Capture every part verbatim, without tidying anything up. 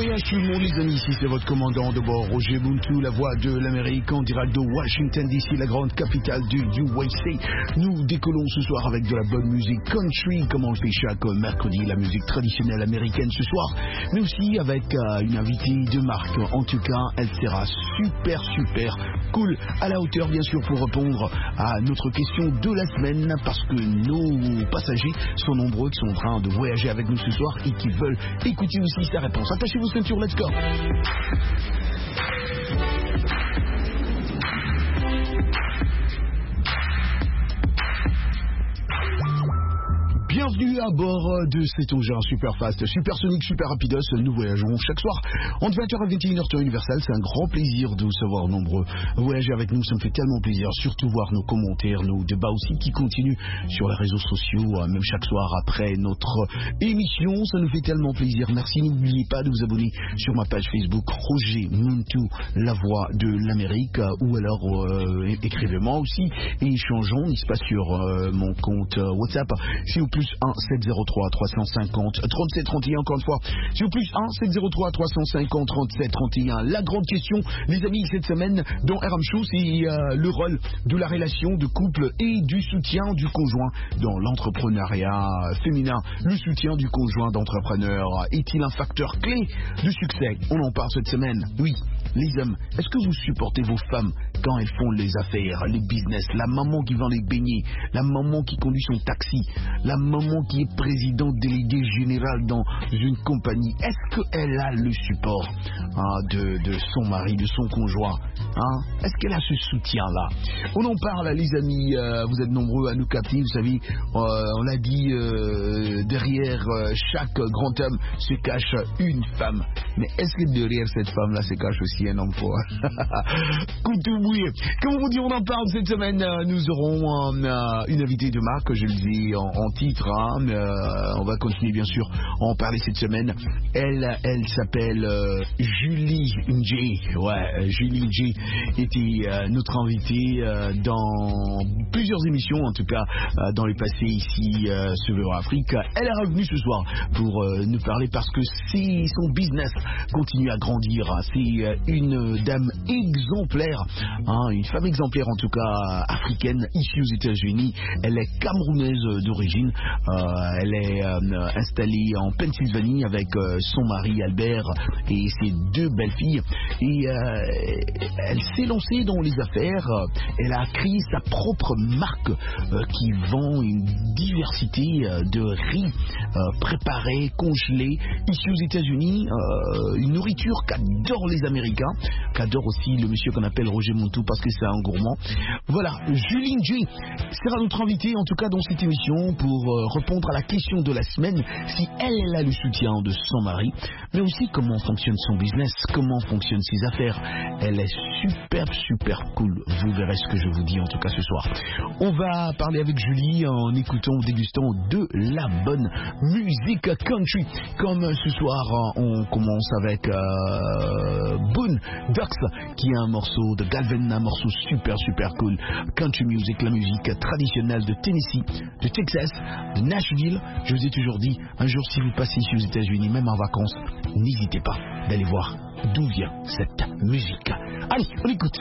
voyage tout le monde les amis, ici c'est votre commandant de bord Roger Muntu, la voix de l'Amérique en direct de Washington D C, la grande capitale du U S A. Nous décollons ce soir avec de la bonne musique country comme on le fait chaque mercredi, la musique traditionnelle américaine ce soir, mais aussi avec euh, une invitée de marque. En tout cas, elle sera super super cool, à la hauteur bien sûr pour répondre à notre question de la semaine, parce que nos passagers sont nombreux qui sont en train de voyager avec nous ce soir et qui veulent écouter aussi sa réponse. Attachez vos ceintures, let's go. Bienvenue à bord de cet engin super fast, supersonique, super rapidos. Nous voyageons chaque soir entre vingt heures et vingt et une heures temps universel. C'est un grand plaisir de vous savoir nombreux voyager avec nous. Ça me fait tellement plaisir, surtout voir nos commentaires, nos débats aussi qui continuent sur les réseaux sociaux, même chaque soir après notre émission. Ça nous fait tellement plaisir. Merci, n'oubliez pas de vous abonner sur ma page Facebook Roger Muntu, la voix de l'Amérique, ou alors euh, écrivez-moi aussi et échangeons, n'est-ce pas, sur euh, mon compte euh, WhatsApp. C'est au plus un sept zéro trois trois cent cinquante trente-sept trente et un, encore une fois, c'est au plus un sept zéro trois trois cent cinquante trente-sept trente et un. La grande question, les amis, cette semaine dans R M Show, c'est euh, le rôle de la relation de couple et du soutien du conjoint dans l'entrepreneuriat féminin. Le soutien du conjoint d'entrepreneur est-il un facteur clé de succès? On en parle cette semaine. Oui, les hommes, est-ce que vous supportez vos femmes quand elles font les affaires, les business, la maman qui vend les beignets, la maman qui conduit son taxi, la maman qui est présidente déléguée générale dans une compagnie? Est-ce qu'elle a le support hein, de, de son mari, de son conjoint hein? Est-ce qu'elle a ce soutien-là? On en parle, les amis. Euh, vous êtes nombreux à nous capter. Vous savez, euh, on l'a dit, euh, derrière euh, chaque grand homme se cache une femme. Mais est-ce que derrière cette femme-là se cache aussi un homme fort? Comme vous dit, on en parle cette semaine. Nous aurons euh, une invitée de marque, je le dis en, en titre. Hein, mais, euh, on va continuer bien sûr à en parler cette semaine. Elle, elle s'appelle euh, Julie J. Ouais, Julie J était euh, notre invitée euh, dans plusieurs émissions, en tout cas euh, dans les passés ici euh, sur Afrique. Elle est revenue ce soir pour euh, nous parler parce que c'est son business continue à grandir. C'est euh, une dame exemplaire, hein, une femme exemplaire en tout cas africaine, issue aux États-Unis. Elle est camerounaise d'origine. Euh, elle est euh, installée en Pennsylvanie avec euh, son mari Albert et ses deux belles filles. Et euh, elle s'est lancée dans les affaires. Elle a créé sa propre marque euh, qui vend une diversité euh, de riz euh, préparés, congelés, ici aux États-Unis. Euh, une nourriture qu'adorent les Américains, qu'adore aussi le monsieur qu'on appelle Roger Muntu parce que c'est un gourmand. Voilà, Julie J sera notre invitée en tout cas dans cette émission pour euh, répondre à la question de la semaine, si elle, elle a le soutien de son mari, mais aussi comment fonctionne son business, comment fonctionnent ses affaires. Elle est super super cool, vous verrez ce que je vous dis en tout cas ce soir. On va parler avec Julie en écoutant, dégustant de la bonne musique country. Comme ce soir, on commence avec euh, Boone Ducks, qui est un morceau de Galvin, un morceau super super cool, country music, la musique traditionnelle de Tennessee, de Texas, de Nashville. Je vous ai toujours dit, un jour si vous passez ici aux États-Unis, même en vacances, n'hésitez pas d'aller voir d'où vient cette musique. Allez, on écoute.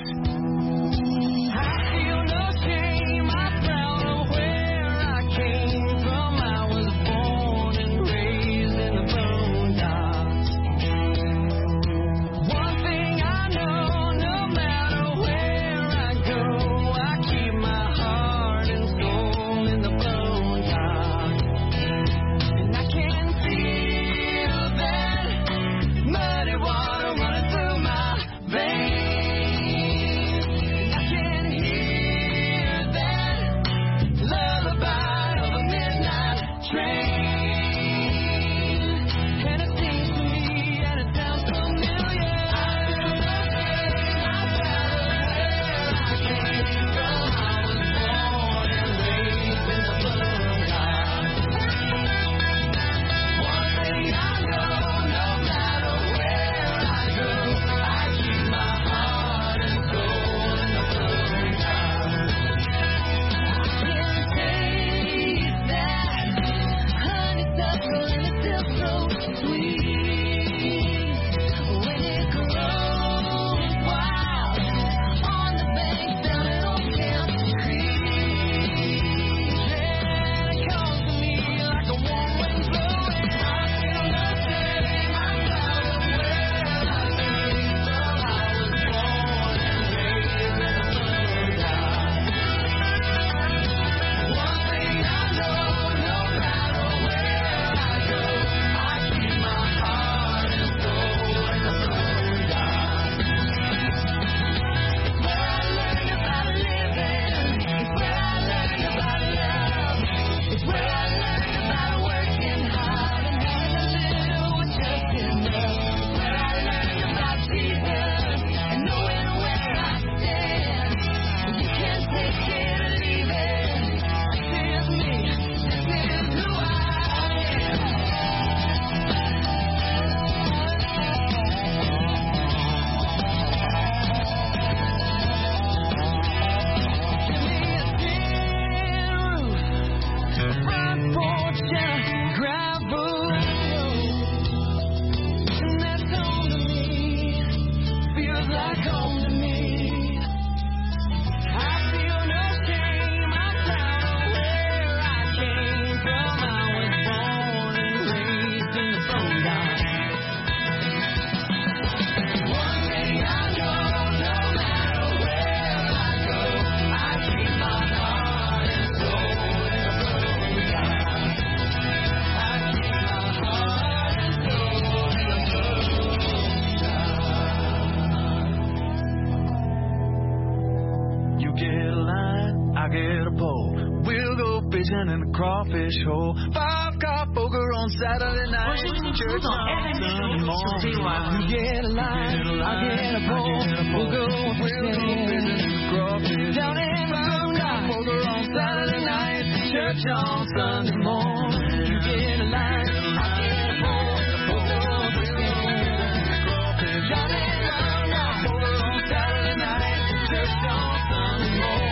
down in the crawfish hole. Five o'clock poker on Saturday night. Church on Sunday morning. You get a line, I get a pole. We'll go fishing in the crawfish. Down in the five o'clock poker on Saturday night. Church on Sunday morning. You get a line, I get a pole. We'll go fishing in the crawfish. Down in the five o'clock poker on Saturday night. Church on Sunday morning.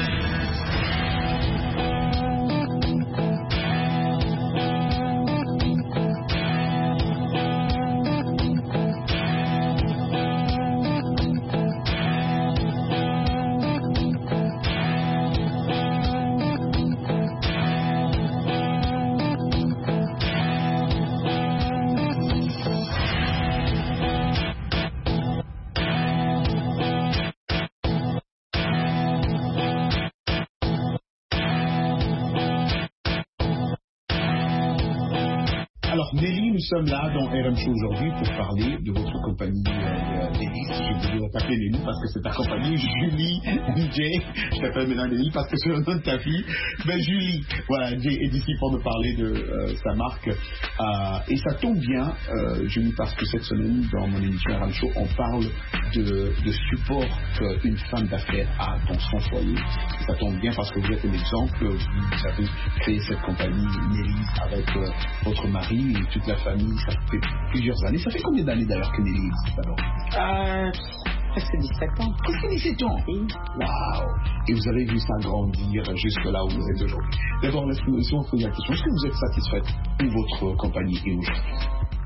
Alors Nelly, nous sommes là dans R M Show aujourd'hui pour parler de votre compagnie euh, Nelly. Je voulais t'appeler Nelly parce que c'est ta compagnie, Julie Jay. Je t'appelle maintenant Nelly parce que c'est le nom de ta fille. Ben Julie, voilà, Jay est ici pour nous parler de euh, sa marque. Euh, et ça tombe bien, euh, Julie, parce que cette semaine, dans mon émission R M Show, on parle de, de support qu'une femme d'affaires a dans son foyer. Et ça tombe bien parce que vous êtes un exemple. Vous avez créé cette compagnie Nelly avec euh, votre mari et toute la famille, ça fait plusieurs années. Ça fait combien d'années d'ailleurs que Nelly existe alors? Euh, presque dix-sept ans. Presque dix-sept ans? Oui. Waouh! Et vous avez vu ça grandir jusque là où vous êtes aujourd'hui. D'abord, laissez-moi vous poser la question. Est-ce que vous êtes satisfaite où votre compagnie est aujourd'hui?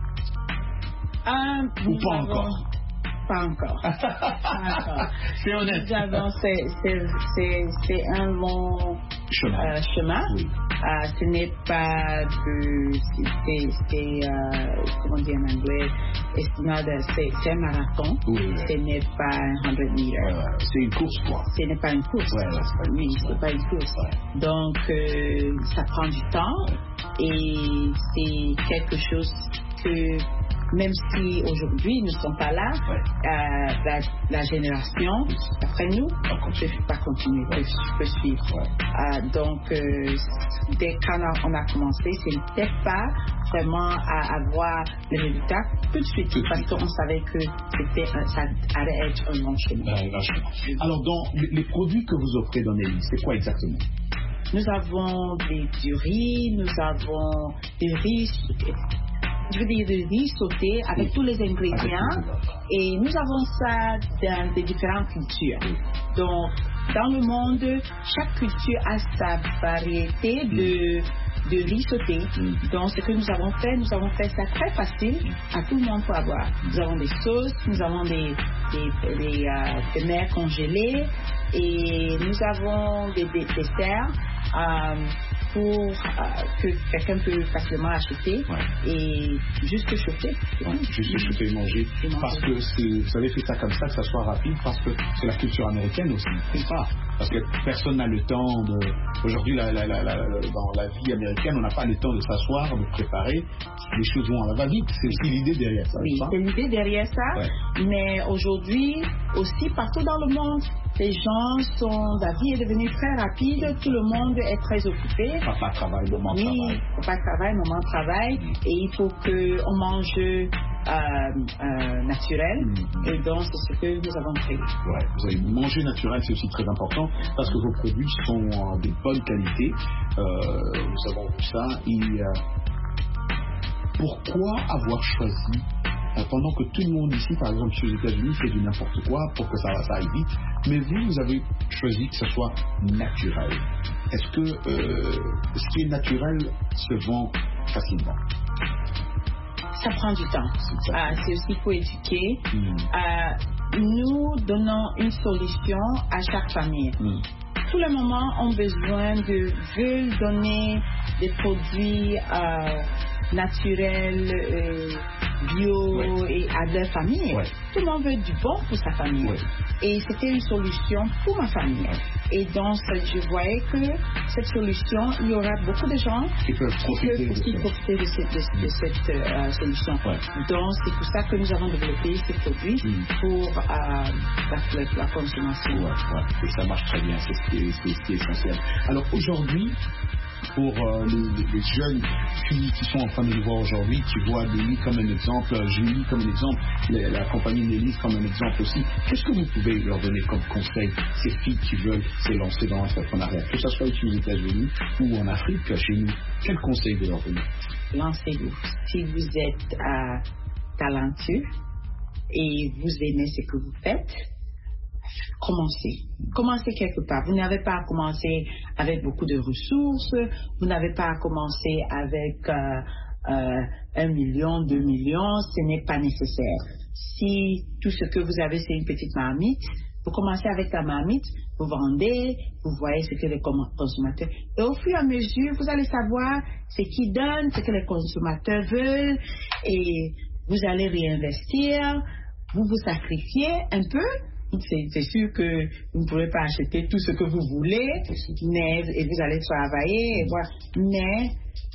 Euh, Ou pas avons... encore? Pas encore. Pas encore. C'est honnête. Nous avons, c'est, c'est, c'est, c'est un long chemin. Euh, chemin. Oui. Euh, ce n'est pas de, c'est, c'est euh, comment dire en anglais, it's not a, c'est, c'est un marathon. Oui, oui. Ce n'est pas un cent meters. Ouais, ouais. C'est une course, quoi. Ce n'est pas une course. Ouais, ouais, c'est pas une oui, course. c'est pas une course. Ouais. Donc, euh, ça prend du temps Ouais. et c'est quelque chose que même si aujourd'hui nous ne sommes pas là, Ouais. euh, la, la génération après nous ne peut pas continuer, peut, peut suivre. Ouais. Euh, donc, euh, dès qu'on a, on a commencé, ce n'était pas vraiment à avoir le résultat tout de suite, Tout de parce suite. qu'on savait que c'était, un- ça allait être un long chemin. Ben, vachement. Alors, dans les, les produits que vous offrez dans Nelly, c'est quoi exactement? Nous avons des, du riz, nous avons du riz, je veux dire du riz sauté avec Oui. tous les ingrédients. Avec tout Et nous avons ça dans des différentes cultures. Oui. Donc, dans le monde, chaque culture a sa variété de, de riz sauté. Mm. Donc, ce que nous avons fait, nous avons fait ça très facile à tout le monde pour avoir. Nous avons des sauces, nous avons des, des, des, euh, des mers congelées et nous avons des, des desserts euh, pour euh, que quelqu'un peut facilement acheter Ouais. et juste chauffer. Ouais, juste chauffer et manger. Et manger. Parce que c'est- vous avez fait ça comme ça, que ça soit rapide, parce que c'est la culture américaine aussi, c'est ça. Parce que personne n'a le temps de. Aujourd'hui, la, la, la, la, dans la vie américaine, on n'a pas le temps de s'asseoir, de préparer. Les choses vont à la va-vite. C'est aussi l'idée derrière ça. Oui, n'est-ce pas? c'est l'idée derrière ça. Ouais. Mais aujourd'hui, aussi partout dans le monde, les gens sont, la vie est devenue très rapide, tout le monde est très occupé. Papa travaille, maman Oui, travaille. papa travaille, maman travaille, et il faut qu'on mange euh, euh, naturel. Mhm. Et donc, c'est ce que nous avons fait. Ouais, vous avez manger naturel, c'est aussi très important parce que vos produits sont euh, de bonne qualité. Euh, nous avons vu ça. Et euh, pourquoi avoir choisi, euh, pendant que tout le monde ici, par exemple, aux États-Unis, fait du n'importe quoi pour que ça, ça aille vite, mais vous, vous avez choisi que ce soit naturel. Est-ce que euh, ce qui est naturel se vend facilement? Ça prend du temps. C'est ça. Ah, c'est aussi pour éduquer. Mm. Euh, nous donnons une solution à chaque famille. Mm. Tous les mamans ont besoin de, veulent donner des produits euh, naturels, euh, bio Ouais. et à leur famille. Ouais. Tout le monde veut du bon pour sa famille. Ouais. Et c'était une solution pour ma famille. Et donc, je voyais que cette solution, il y aura beaucoup de gens Qui peuvent qui profiter peuvent de aussi ça. profiter de cette, de, de cette euh, solution. Ouais. Donc, c'est pour ça que nous avons développé ces produits Mm. pour euh, la, la consommation. Ouais, ouais. Et ça marche très bien, c'est ce qui est, c'est ce qui est essentiel. Alors aujourd'hui, pour euh, les, les jeunes filles qui sont en train de le voir aujourd'hui, qui voient Nelly comme un exemple, Julie comme un exemple, la, la compagnie Nelly comme un exemple aussi. Qu'est-ce que vous pouvez leur donner comme conseil, ces filles qui veulent s'élancer dans l'entrepreneuriat, que ce soit ici aux États-Unis ou en Afrique, chez nous? Quel conseil de leur donner? Lancez-vous. Si vous êtes euh, talentueux et vous aimez ce que vous faites, commencez. Commencez quelque part. Vous n'avez pas à commencer avec beaucoup de ressources. Vous n'avez pas à commencer avec euh, euh, un million, deux millions. Ce n'est pas nécessaire. Si tout ce que vous avez, c'est une petite marmite, vous commencez avec la marmite, vous vendez, vous voyez ce que les consommateurs... Et au fur et à mesure, vous allez savoir ce qui donne, ce que les consommateurs veulent, et vous allez réinvestir, vous vous sacrifiez un peu. C'est, c'est sûr que vous ne pourrez pas acheter tout ce que vous voulez, mais, et vous allez travailler, et voilà. Mais,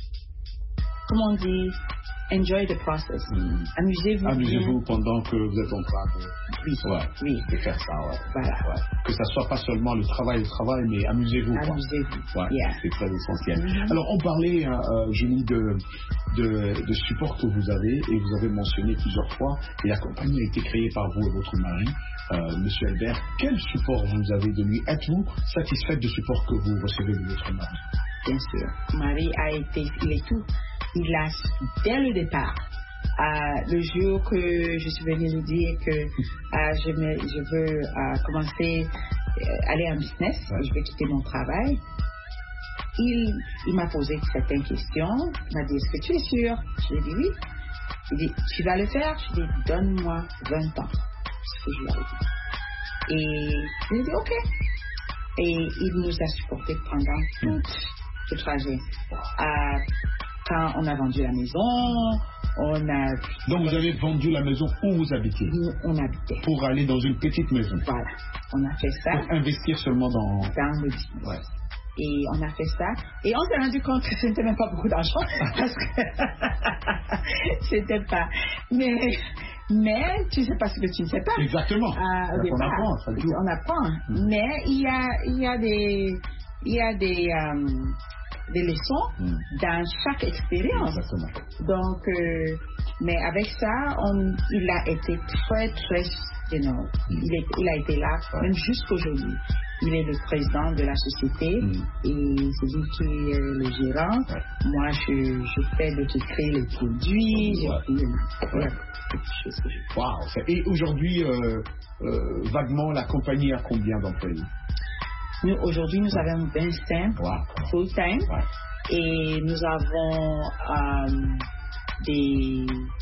comme on dit, enjoy the process. Mm. Amusez-vous. Amusez-vous pendant que vous êtes en train de, oui. Ouais, oui. de faire ça. Ouais. Voilà. Ouais. Que ça soit pas seulement le travail, le travail, mais amusez-vous. Amusez-vous. Ouais, yeah. C'est très essentiel. Mm-hmm. Alors, on parlait, euh, Julie, de, de, de support que vous avez, et vous avez mentionné plusieurs fois, et la compagnie a été créée par vous et votre mari, euh, Monsieur Albert. Quel support vous avez de lui? Êtes-vous satisfaite du support que vous recevez de votre mari? Bien sûr. Marie a été, il est tout. Il a, dès le départ, euh, le jour que je suis venue lui dire que euh, je, me, je veux euh, commencer euh, aller en business, ouais. Je veux quitter mon travail, il, il m'a posé certaines questions. Il m'a dit, est-ce que tu es sûr? Je lui ai dit oui. Il dit, tu vas le faire? Je lui ai dit, donne-moi vingt ans. C'est ce que je lui ai dit. Et je lui ai dit, ok. Et il nous a supportés pendant tout le trajet. Euh, Quand on a vendu la maison, on a... Donc vous avez vendu la maison où vous habitiez? Où on habitait. Pour aller dans une petite maison. Voilà. On a fait ça. Pour investir seulement dans... Dans le business. Ouais. Et on a fait ça. Et on s'est rendu compte que ce n'était même pas beaucoup d'argent. Parce que... c'était pas... Mais... Mais tu ne sais pas ce que tu ne sais pas. Exactement. Euh, on apprend. Ça on apprend. Mmh. Mais il y a, il y a des... Il y a des... Um, des leçons mm. dans chaque expérience. Exactement. Donc, euh, mais avec ça, on, il a été très, très, you know, mm. il, est, il a été là, ouais. Même jusqu'aujourd'hui. Il est le président de la société mm. et c'est lui qui est le gérant. Ouais. Moi, je, je fais le, je crée les produits, ouais. Je crée ouais. Quelque chose que je fais. Wow. Et aujourd'hui, euh, euh, vaguement, la compagnie a combien d'employés? Nous, aujourd'hui, nous avons vingt-cinq wow. full-time wow. Et nous avons euh, des,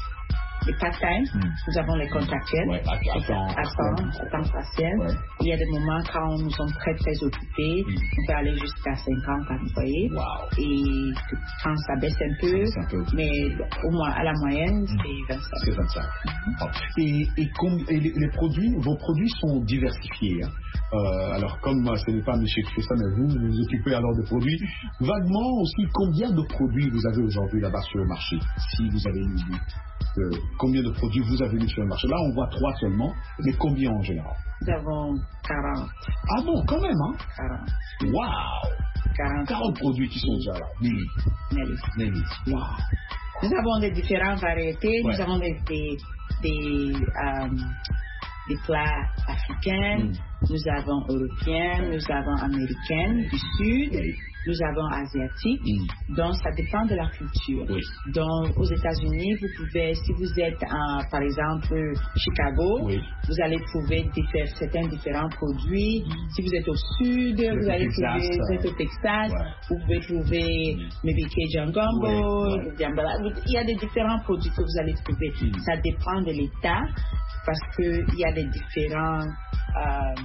des part-time. Mm. Nous avons les contractuels ouais, à, à, temps, à temps, à temps partiel. Ouais. Il y a des moments quand nous sommes très très occupés, mm. On peut aller jusqu'à cinquante employés. Wow. Et quand ça baisse un peu, un peu mais au moins à la moyenne, mm. c'est vingt-cinq. C'est vingt-cinq. Mm-hmm. Et, et, com- et les, les produits, vos produits sont diversifiés. Hein. Euh, alors comme ce n'est pas M. qui fait ça, mais vous, vous vous occupez alors des produits. Vaguement aussi, combien de produits vous avez aujourd'hui là-bas sur le marché? Si vous avez une idée. Euh, combien de produits vous avez mis sur le marché? Là, on voit trois seulement, mais combien en général? Nous avons quarante. Ah bon, quand même, hein? quarante. Waouh! quarante. quarante produits qui sont déjà là. Nelly. Nelly. Nelly. Wow. Nous avons des différentes variétés. Ouais. Nous avons des, des, des, um, des plats africains. Mm. Nous avons européens. Nous avons américains du Sud. Oui. Nous avons asiatiques, mm. Donc ça dépend de la culture. Oui. Donc aux États-Unis, vous pouvez, si vous êtes en, par exemple, Chicago, oui. Vous allez trouver diffé- certains différents produits. Mm. Si vous êtes au Sud, vous, vous allez Texas, trouver, vous êtes au Texas, ouais. Vous pouvez trouver mm. maybe Cajun Gumbo, oui. Ouais. Il y a des différents produits que vous allez trouver. Mm. Ça dépend de l'État parce qu'il y a des différents... Euh,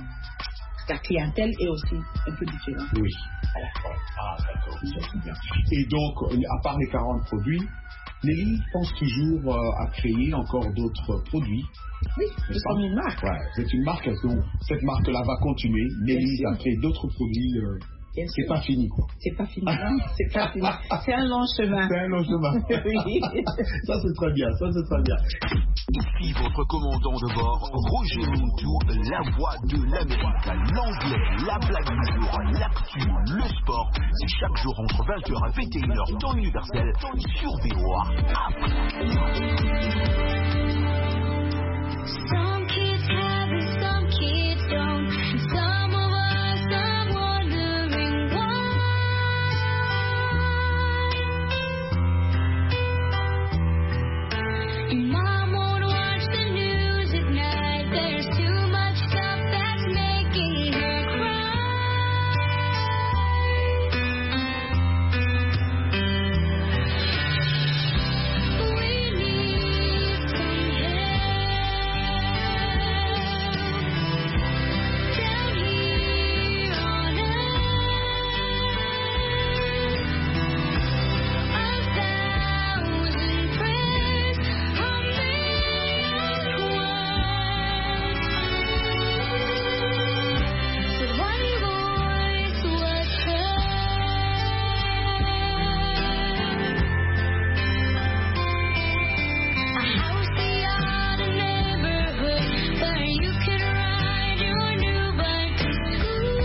la clientèle est aussi un peu différente. Oui. À la fois. Ah, d'accord. Ça, c'est bien. Et donc, à part les quarante produits, Nelly pense toujours euh, à créer encore d'autres produits. Oui, c'est comme une marque. Ouais, c'est une marque. Donc, cette marque-là va continuer. Nelly a créé d'autres produits. Euh, c'est pas fini, quoi. C'est pas fini, non. C'est pas fini. C'est un long chemin. C'est un long chemin. Oui. Ça, c'est très bien. Ça, c'est très bien. Depuis votre votre commandant de bord, Roger Montou, la voix de l'Amérique, l'anglais, la blague du jour, l'actu, le sport. C'est chaque jour entre vingt heures et vingt et une heures, temps universel, sur V O A. Some kids have it, some kids don't. Some of us are wondering why. Your mom won't watch the news at night. There's too much stuff that's making her cry. We need some help down here on earth. A thousand prayers, a million words, but one voice was heard. A house, a yard, a neighborhood where you could ride your new bike to school.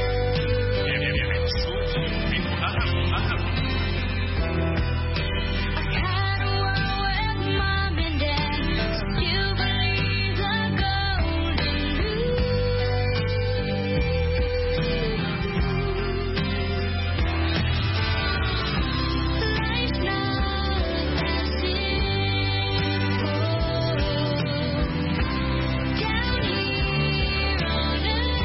A kind of world where mom and dad still believe the golden rule. Life's not that simple down here on earth.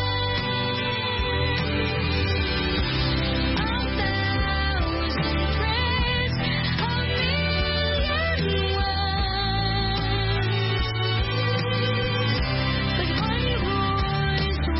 A thousand prayers, a million words, but one voice was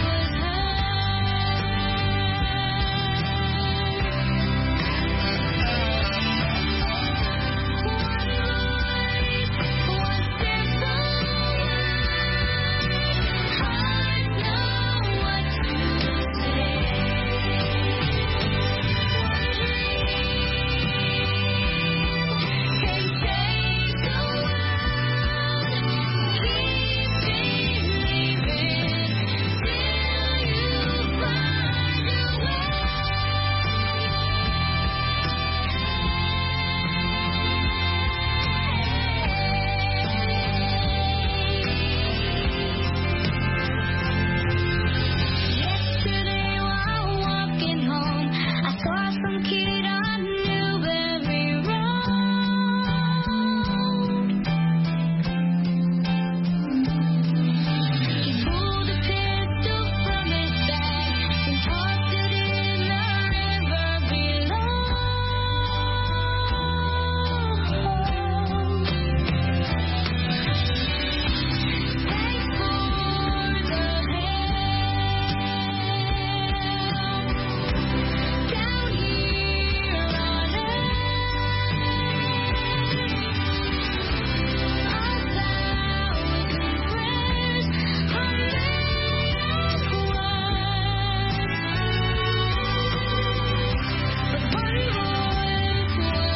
Yesterday while walking home, I saw some kid on Newberry Road. He pulled a pistol from his bag and tossed it in the river below. Thanks for the help down here on earth. A thousand prayers, a million words, but one voice was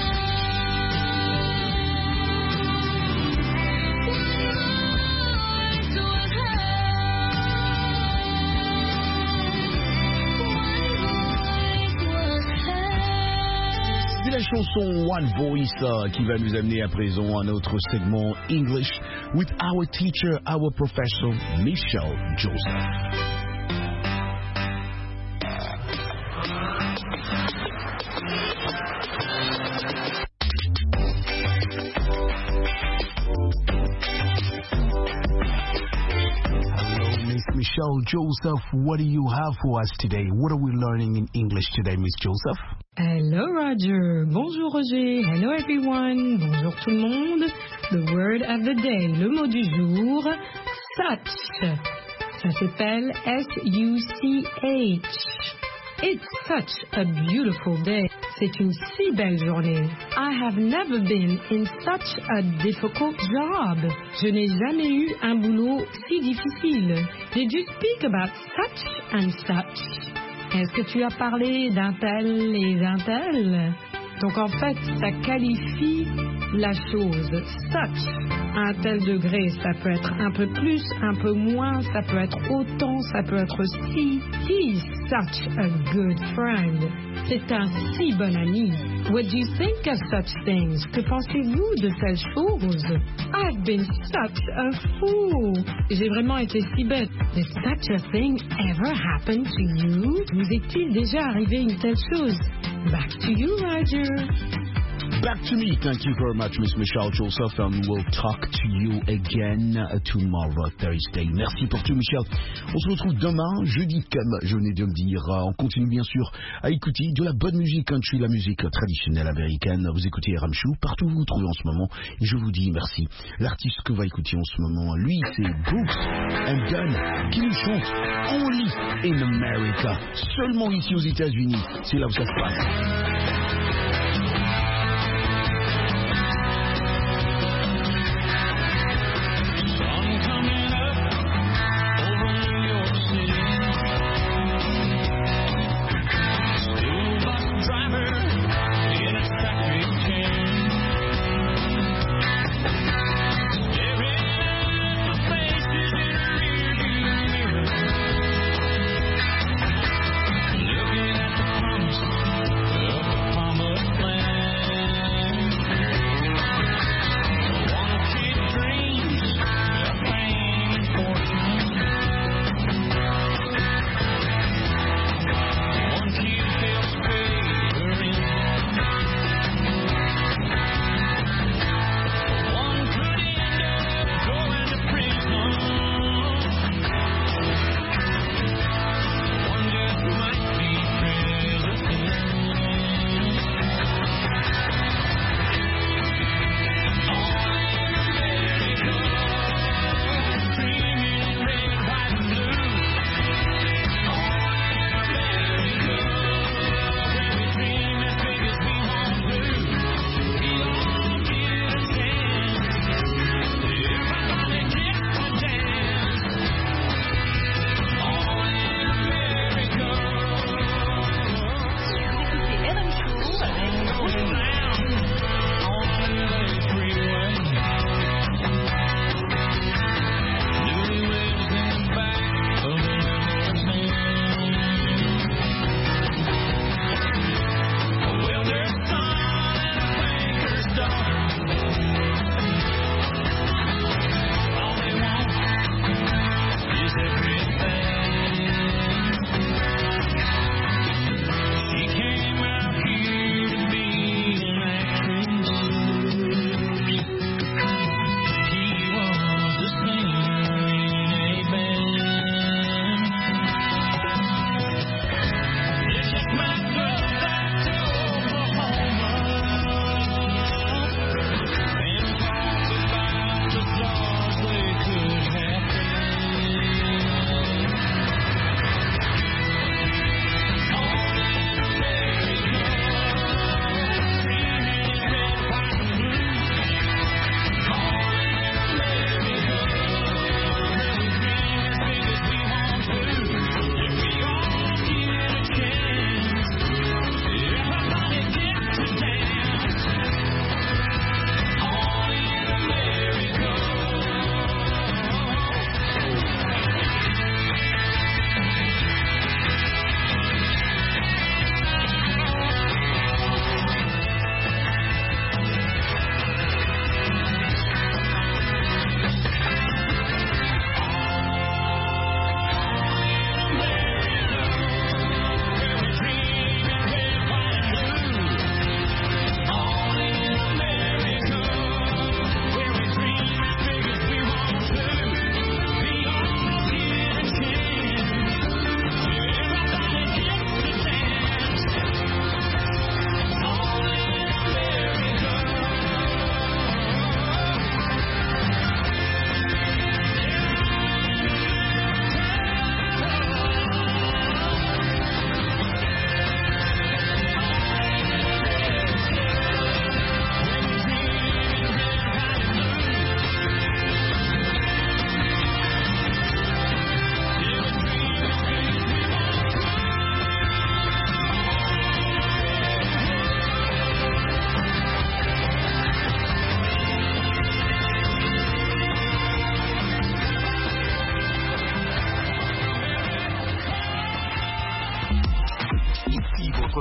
C'est la chanson One Voice euh, qui va nous amener à présent à notre segment English with our teacher, our professor, Michelle Joseph. Hello, Miss Michelle Joseph. What do you have for us today? What are we learning in English today, Miss Joseph? Hello Roger, bonjour Roger, hello everyone, bonjour tout le monde. The word of the day, le mot du jour, such. Ça s'appelle S U C H. It's such a beautiful day. C'est une si belle journée. I have never been in such a difficult job. Je n'ai jamais eu un boulot si difficile. Did you speak about such and such? Est-ce que tu as parlé d'un tel et d'un tel? Donc en fait, ça qualifie la chose. Such. à un tel degré, ça peut être un peu plus, un peu moins, ça peut être autant, ça peut être si. He's such a good friend. C'est un si bon ami. What do you think of such things? Que pensez-vous de telles choses? I've been such a fool. J'ai vraiment été si bête. Did such a thing ever happen to you? Vous est-il déjà arrivé une telle chose? Back to you, Roger. Back to me. Thank you very much, Miss Michelle Joseph, and we'll talk to you again tomorrow, Thursday. Merci pour tout, Michel. On se retrouve demain, jeudi, comme je venais de le dire. On continue bien sûr à écouter de la bonne musique country, la musique traditionnelle américaine. Vous écoutez Ramchou, partout où vous vous trouvez en ce moment. Et je vous dis merci. L'artiste que va écouter en ce moment, lui, c'est Brooks and Dunn, qui nous chante Only in America. Seulement ici aux États-Unis. C'est là où ça se passe.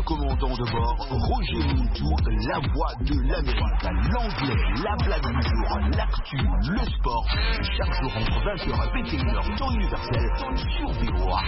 commandant de bord, Roger Montou, la voix de l'Amérique, l'anglais, la blague du jour, l'actu, le sport, chaque jour entre vingt heures et vingt et une heures, temps universel, sur V O A.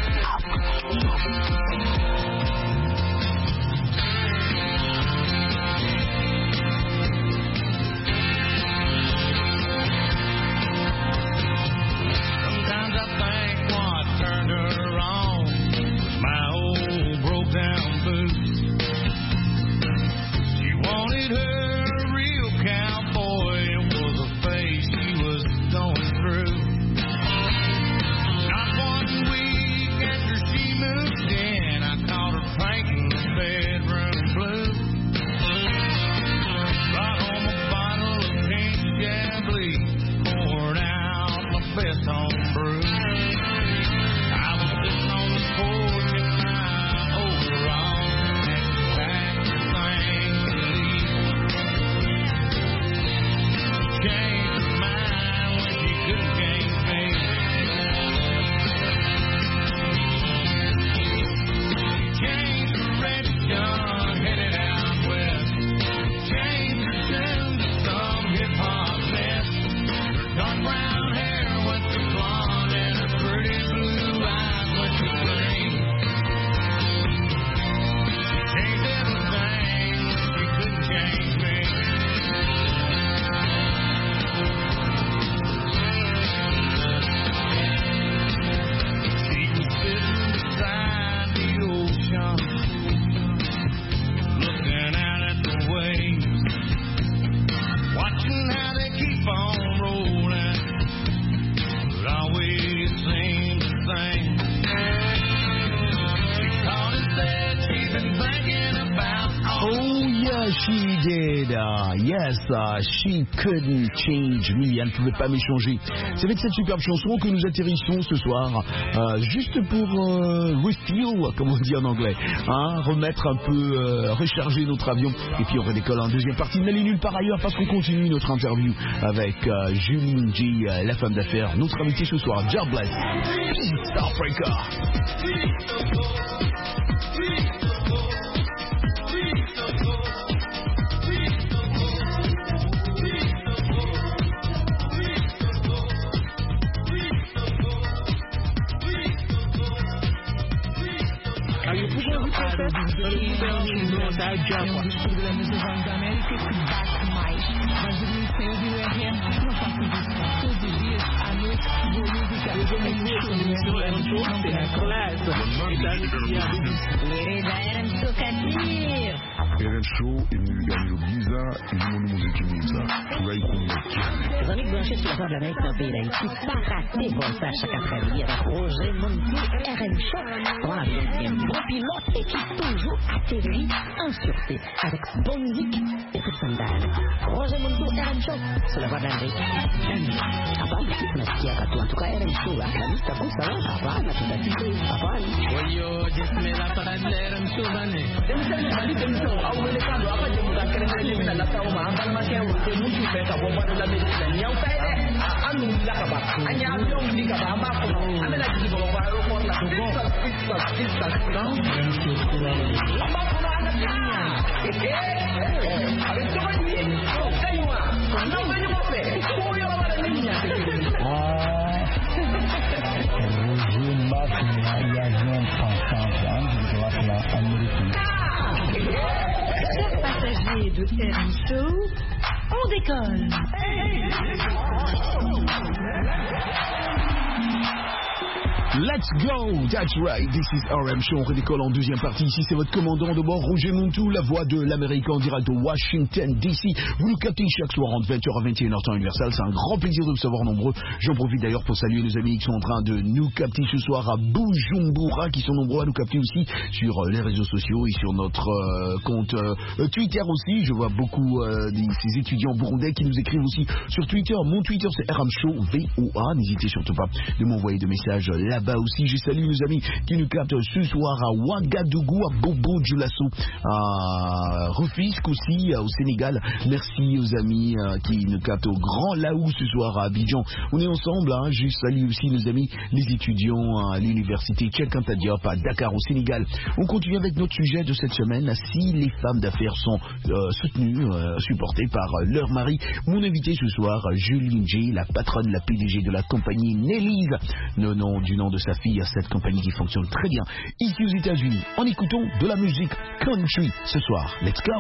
Yes, uh, she couldn't change me. Elle ne pouvait pas m'échanger. C'est avec cette superbe chanson que nous atterrissons ce soir, euh, juste pour euh, refuel, comme on dit en anglais, hein, remettre un peu, euh, recharger notre avion, et puis on redécolle en deuxième partie. N'allez nulle part ailleurs parce qu'on continue notre interview avec euh, Julie Munji, euh, la femme d'affaires, notre invitée ce soir, Jobless, East Africa. R M Show ini yaliyogiza ilimo muzikimiza turaikumbuka Les amis branchés sur la voie de l'Amérique dans le pays d'Haïti, pas raté Voltage chaque après-midi avec Roger Montou, R M Show. Voilà, bien, bon pilote et qui toujours atterrit en sûreté avec bonne musique et toute sandale. Roger Montou, R M Show, sur la voie de l'Amérique. Hapana, tunasikia katu, en tout cas R M Show, la lista kusa, hapana, tutasikia, hapana. Oyo, jesmela para R M Show, bane. Awelekando apa je bukan kerana dia nak tahu mah apa nama dia untuk muncul mereka buat dalam media yang saya anu tidak apa hanya anu tidak apa apa anda lagi di bawah baru pun nak buat kita kita tahu apa pun anda tanya eh ada cuma ni saya mah anda banyak apa oh ya ada ni ah je m'appelle Yajan François de la Amérique. Chers passagers de R M Show, on décolle. Let's go, that's right, this is R M Show, on redécolle en deuxième partie. Ici c'est votre commandant de bord, Roger Montou, la voix de l'Amérique en direct de Washington D C. Vous nous captez chaque soir entre vingt heures à vingt et une heures temps universel, c'est un grand plaisir de vous savoir nombreux. J'en profite d'ailleurs pour saluer nos amis qui sont en train de nous capter ce soir à Bujumbura, qui sont nombreux à nous capter aussi sur les réseaux sociaux et sur notre euh, compte euh, Twitter aussi. Je vois beaucoup euh, des, ces étudiants burundais qui nous écrivent aussi sur Twitter. Mon Twitter c'est R M Show V O A, n'hésitez surtout pas de m'envoyer des messages là là-bas aussi. Je salue nos amis qui nous captent ce soir à Ouagadougou, à Bobo Dioulasso, à Rufisque aussi, au Sénégal. Merci aux amis euh, qui nous captent au Grand Laou ce soir à Abidjan. On est ensemble, hein. Je salue aussi nos amis, les étudiants à l'université Cheikh Anta Diop à Dakar au Sénégal. On continue avec notre sujet de cette semaine. Si les femmes d'affaires sont euh, soutenues, euh, supportées par euh, leur mari. Mon invité ce soir, Juline J, la patronne, la P D G de la compagnie Nelly's, le nom du nom de sa fille, cette compagnie qui fonctionne très bien ici aux États-Unis. En écoutant de la musique country ce soir. Let's go!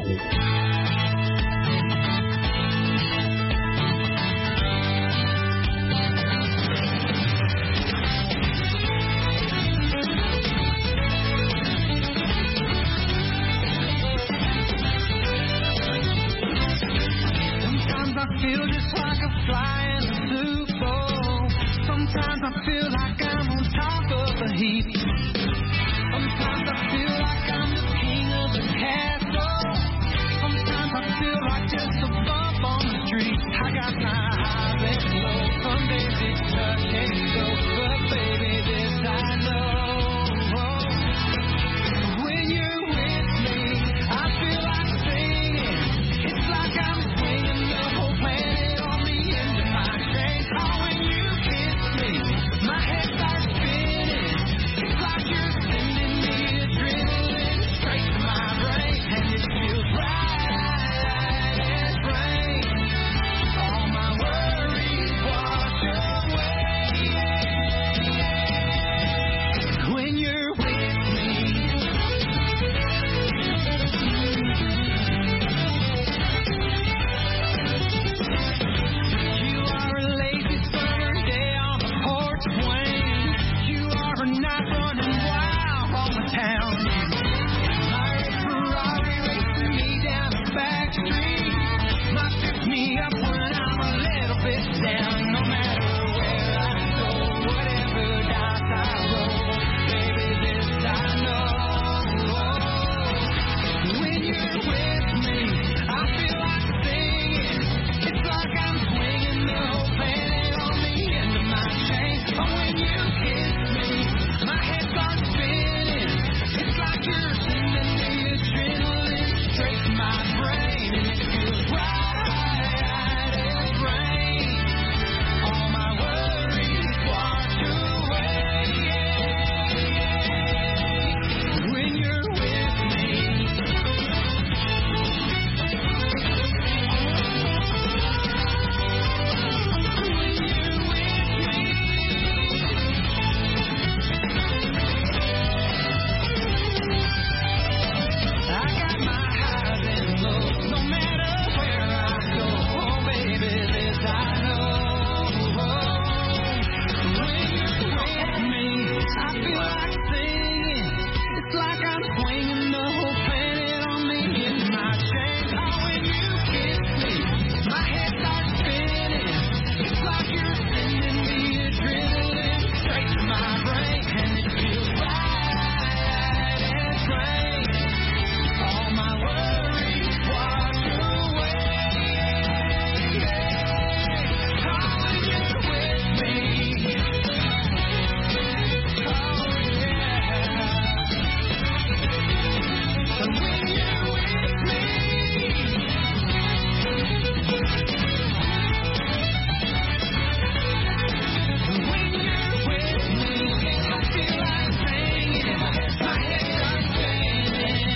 Feel just like a fly in the Super Bowl. Sometimes I feel like I'm on top of the heap. Sometimes I feel like I'm the king of the castle. Sometimes I feel like just a bump on the street. I got my highs and lows, some days it's touch and go, but baby this I know. When you're with me, I feel like singing. It's like I'm swinging the whole planet on me into my chains. Oh, when you kiss me, my head starts spinning. It's like you're sending me adrenaline straight to my brain, and it feels right as rain. All my worries wash away when you're with me. You are a lazy summer day on the porch swing. You are a night running wild on the town. My red Ferrari racing me down the back street. Might pick me up when I'm a little bit down. No matter where I go, whatever dice I roll, baby this I know. When you're with me, I feel like singing. It's like I'm swinging the whole planet on me into my chains. Oh, when you kiss me, my head starts spinning. It's like you're sending me adrenaline straight to my brain, and it feels right as rain. All my worries wash away when you're with me. I got my highs and lows, no matter where I go. Oh, baby, this I know. When you're with me, I feel like singing. It's like I'm swinging the whole planet on me into my chains. Oh, when you kiss me, my head starts spinning. It's like you're sending me adrenaline straight to my brain, and it feels right as rain. All my worries wash away. Oh, when you're with me. Oh, yeah. So when you're with me. When you're with me, I feel like singing. My head starts spinning.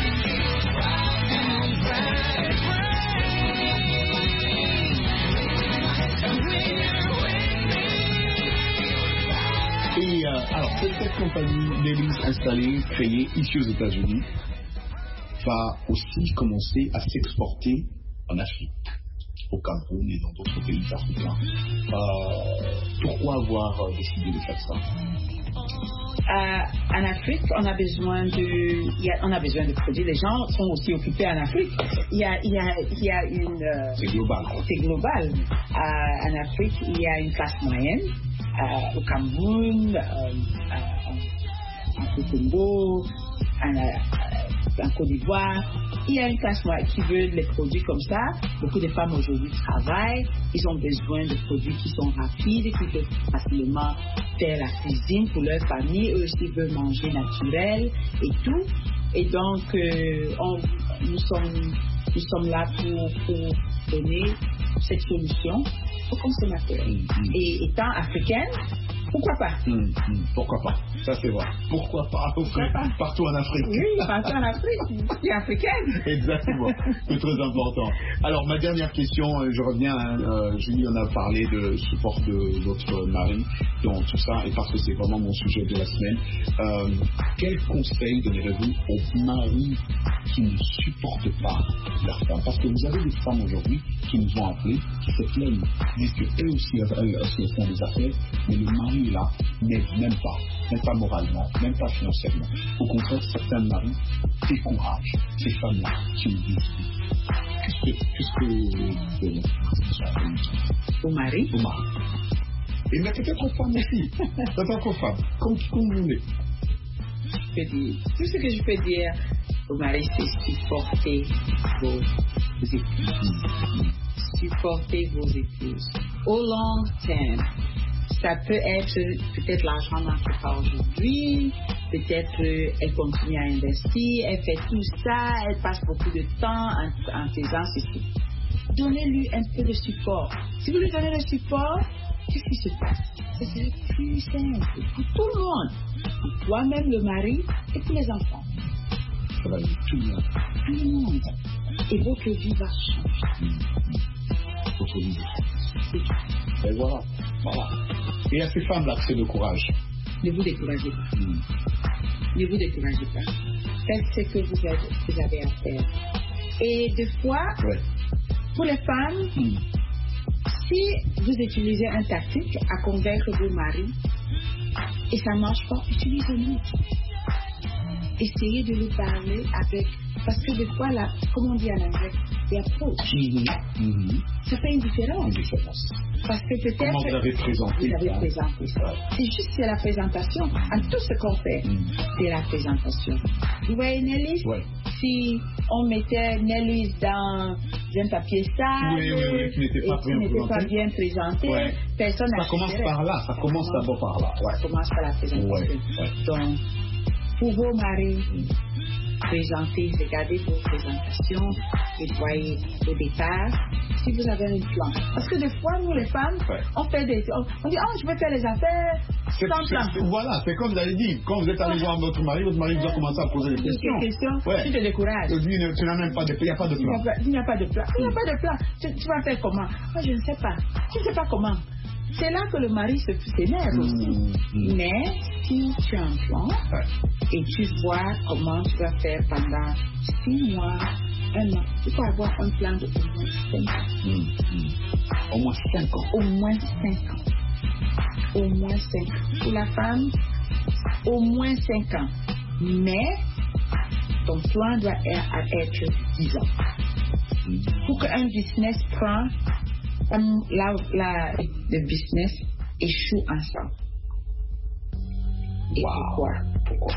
Et euh, alors, cette compagnie Nelly's installée, créée ici aux États-Unis, va aussi commencer à s'exporter en Afrique, au Cameroun et dans d'autres pays africains. Euh, pourquoi avoir euh, décidé de faire ça? Euh, en Afrique, on a besoin de, il y a, on a besoin de produits. Les gens sont aussi occupés en Afrique. Il y a, il y a, il y a une. Euh, C'est global. C'est global. Euh, en Afrique, il y a une classe moyenne. Euh, au Cameroun, euh, euh, en Congo, en, euh, en Côte d'Ivoire, il y a une classe moyenne qui veut les produits comme ça. Beaucoup de femmes aujourd'hui travaillent. Ils ont besoin de produits qui sont rapides, qui peuvent facilement faire la cuisine pour leur famille. Eux aussi veulent manger naturel et tout. Et donc, euh, on, nous, sommes, nous sommes là pour, pour donner cette solution aux consommateurs. Mm-hmm. Et étant africaine, pourquoi pas? Mmh, mmh, pourquoi pas? Ça c'est vrai. Pourquoi pas? Pourquoi pas? Partout en Afrique. Oui, partout en Afrique. Je suis africaine. Exactement. C'est très important. Alors ma dernière question, euh, je reviens. Hein, euh, Julie en a parlé de support de votre mari dans tout ça, et parce que c'est vraiment mon sujet de la semaine. Euh, quel conseil donnerez-vous aux maris qui ne supportent pas leur femme? Parce que vous avez des femmes aujourd'hui qui nous ont appelés, qui se plaignent, qui disent qu'eux aussi, elles aussi font des affaires, mais le mari est là, mais même pas, même pas moralement, même pas financièrement. Au contraire, certains maris découragent ces femmes-là qui nous disent qu'est-ce que qu'est-ce que Au mari? Au mari. Et mais peut-être aux femmes aussi, peut-être aux femmes, comme, comme vous voulez. Je peux dire, tout ce que je peux dire au mari, c'est supporter vos, vos épouses. Supporter vos épouses. Au long terme. Ça peut être peut-être l'argent n'entre pas aujourd'hui, peut-être euh, elle continue à investir, elle fait tout ça, elle passe beaucoup de temps en, en faisant ceci. Donnez-lui un peu de support. Si vous lui donnez le support, qu'est-ce qui se passe? Ça serait plus simple pour tout le monde, pour toi-même le mari et pour les enfants. Ça va aider tout le monde. Tout le monde. Et votre vie va changer. Mmh. Votre vie va changer. Et voilà. Voilà. Et à ces femmes-là, c'est le courage. Ne vous découragez pas. Mm. Ne vous découragez pas. Faites ce que vous avez, vous avez à faire. Et des fois, ouais. pour les femmes, mm. si vous utilisez un tactique à convaincre vos maris et ça ne marche pas, utilisez-le. Essayez de lui parler avec... Parce que des fois, là, comme on dit en anglais, l'approche, mm-hmm. ça fait une différence. Une différence. Parce que peut-être... Comment vous avez présenté Vous avez hein? présenté ça. Ouais. C'est juste c'est la présentation. En tout ce qu'on fait, mm. c'est la présentation. Vous voyez Nelly? Ouais. Si on mettait Nelly dans un papier sale, oui, oui, oui, qui n'était pas, pas bien présenté, ouais. personne n'a Ça commence par là. Ça commence d'abord par là. Ouais. Ça commence par la présentation. Ouais. Ouais. Donc, pour vos maris, mm. présentez, regardez vos présentations et voyez au départ si vous avez un plan. Parce que des fois, nous les femmes, ouais. on fait des, on, on dit, oh, je vais faire les affaires sans plan. C'est, voilà, c'est comme vous avez dit, quand vous êtes allé voir votre mari, votre mari vous a commencé à poser des questions. Des questions, ouais. tu te décourages. Tu, tu n'as même pas de, il n'y a pas de plan. Il n'y a pas de plan. Il n'y a pas de plan. Tu, tu vas faire comment? Moi, je ne sais pas. Tu ne sais pas comment. C'est là que le mari se s'énerve aussi. Mmh, mmh. Mais si tu as un plan ouais. et tu vois comment tu vas faire pendant six mois, un an, tu peux avoir un plan de au moins cinq ans. Mmh, mmh. Au moins cinq ans. Au moins cinq ans. Au moins cinq ans. Pour la femme, au moins cinq ans. Mais ton plan doit être dix ans. Mmh. Pour qu'un business prend Là, là, le business échoue ensemble. Et wow. pourquoi? Pourquoi?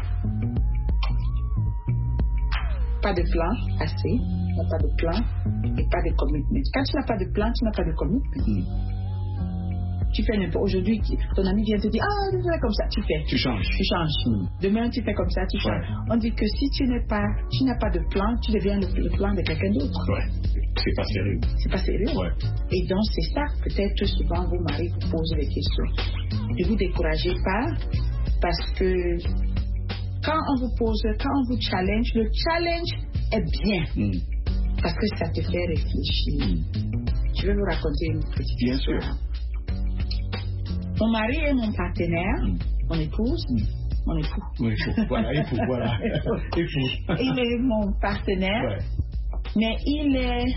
Pas de plan assez, tu n'as pas de plan et pas de commitment. Quand tu n'as pas de plan, tu n'as pas de commitment. Mm. Tu fais n'importe aujourd'hui, ton ami vient te dire, ah, tu fais comme ça, tu fais. Tu changes. Tu changes. Mm. Demain, tu fais comme ça, tu changes. Ouais. On dit que si tu n'es pas, tu n'as pas de plan, tu deviens le, le plan de quelqu'un d'autre. Ouais. C'est pas sérieux. C'est pas sérieux. Ouais. Et donc, c'est ça, peut-être souvent vos maris vous posent des questions. Ne vous découragez pas, parce que quand on vous pose, quand on vous challenge, le challenge est bien. Mm. Parce que ça te fait réfléchir. Mm. Je vais vous raconter une petite bien histoire. Sûr. Mon mari est mon partenaire, mm. mon épouse, mm. mon époux. Oui, époux, voilà, époux, voilà. époux. Il est mon partenaire, ouais. mais il est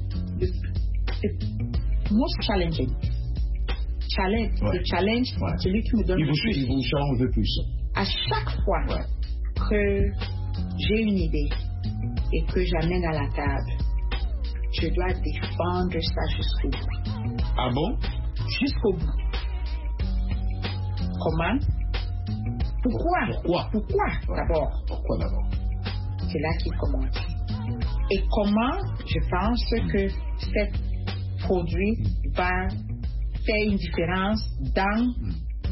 le most challenging. Challenge, ouais. Le challenge, ouais. celui qui me donne il le vous, plus. Il vous challenge le plus. À chaque fois ouais. que j'ai une idée et que j'amène à la table, je dois défendre ça jusqu'au bout. Ah bon? Jusqu'au bout. Comment? Pourquoi? Pourquoi? Pourquoi ouais. d'abord? Pourquoi d'abord? C'est là qu'il commence. Et comment je pense que ce produit va faire une différence dans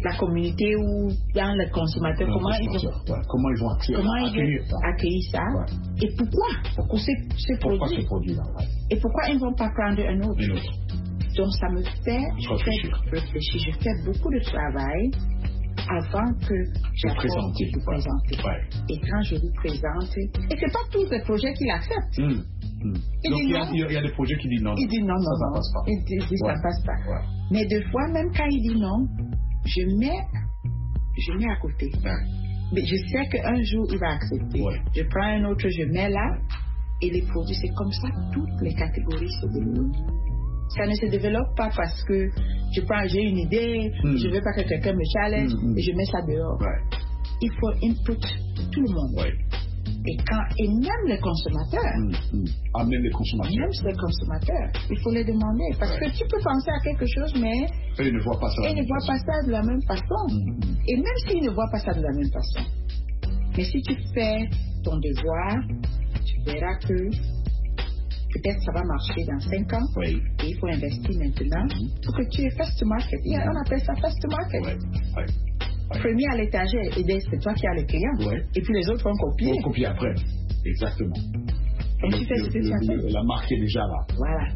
la communauté ou dans le consommateur, non, comment, ils vont, ouais. comment ils vont accueillir, comment ils accueillir vont ça, accueillir ça ouais. et pourquoi, pourquoi ce, ce pourquoi produit, ce produit-là, ouais. et pourquoi ils ne vont pas prendre un autre. Un autre. Donc ça me fait réfléchir. réfléchir. Je fais beaucoup de travail avant que je présente. vous présente. Ouais. Et quand je vous présente, et c'est pas tous les projets qu'il accepte. Mmh. Mmh. Il Donc dit il y, a, non. il y a des projets qui disent non. Il dit non, non, ça, non. Ça passe pas. Il dit, dit ouais. ça passe pas. Ouais. Mais deux fois, même quand il dit non, je mets, je mets à côté. Ouais. Mais je sais qu'un jour il va accepter. Ouais. Je prends un autre, je mets là, et les produits, c'est comme ça, toutes les catégories se développent. Ça ne se développe pas parce que je prends, j'ai une idée, mm. je veux pas que quelqu'un me challenge, mm, mm. et je mets ça dehors. Ouais. Il faut input tout le monde. Ouais. Et, quand, et même les consommateurs. Mm, mm. Ah, même les consommateurs. Même les consommateurs. Il faut les demander. Parce ouais. que tu peux penser à quelque chose, mais. Et ils ne voient pas ça. Ils ne voient pas ça de la même façon. Mm, mm. Et même s'ils ne voient pas ça de la même façon. Mais si tu fais ton devoir, tu verras que peut-être ça va marcher dans cinq ans. Oui. Et il faut investir maintenant mm-hmm. pour que tu aies first to market. Mm-hmm. On appelle ça first to market. Oui. Oui. Oui. Premier à l'étagère, et c'est toi qui as le client. Oui. Et puis les autres vont copier. Vont copier après. Exactement. Et tu fais ce que tu as fait. La marque est déjà là.